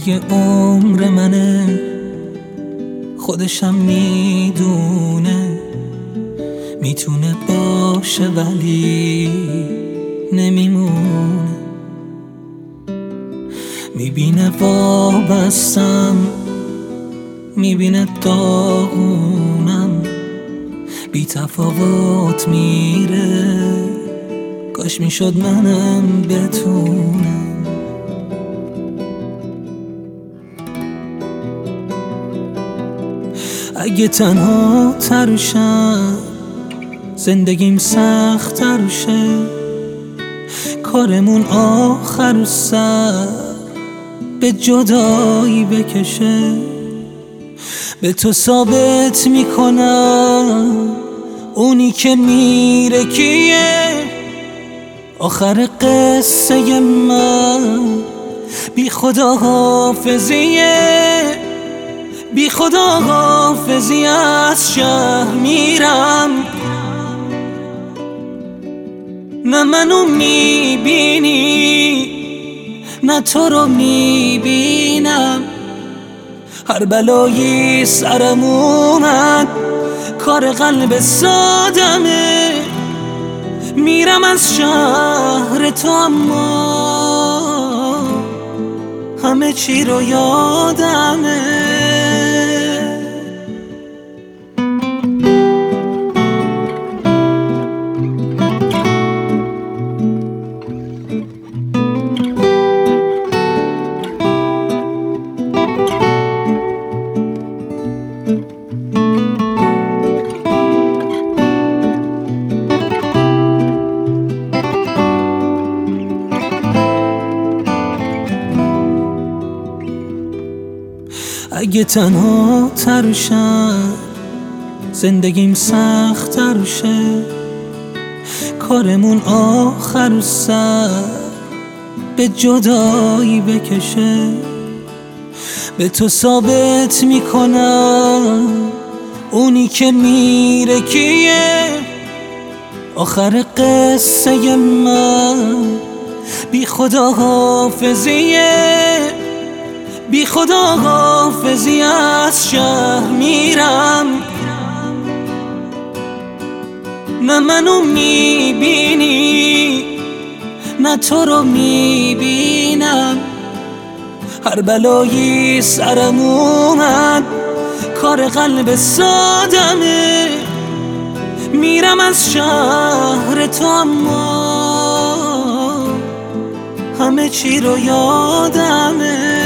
دیگه عمر منه، خودشم میدونه میتونه باشه ولی نمیمونه. میبینه وابستم، میبینه داغونم، بی تفاوت میره، کاش میشد منم بتونم. اگه تنها ترشم زندگیم سخت تر شه، کارمون آخر سر به جدایی بکشه. به تو ثابت میکنم اونی که میره کیه، آخر قصه من بی خدا حافظیه. بی خدا حافظی از شهر میرم، نه منو میبینی نه تو رو میبینم. هر بلایی سرم اومد کار قلب سادمه، میرم از شهر تو اما همه چی رو یادمه. اگه تنها ترشم زندگیم سخت تر شه، کارمون آخر سر به جدایی بکشه. به تو ثابت میکنم اونی که میره کیه، آخر قصه من بی خدا حافظیه. بی خدا حافظی از شهر میرم، نه منو میبینی نه تو رو میبینم. هر بلایی سرم اومد کار قلب سادمه، میرم از شهر تو اما همه چی رو یادمه.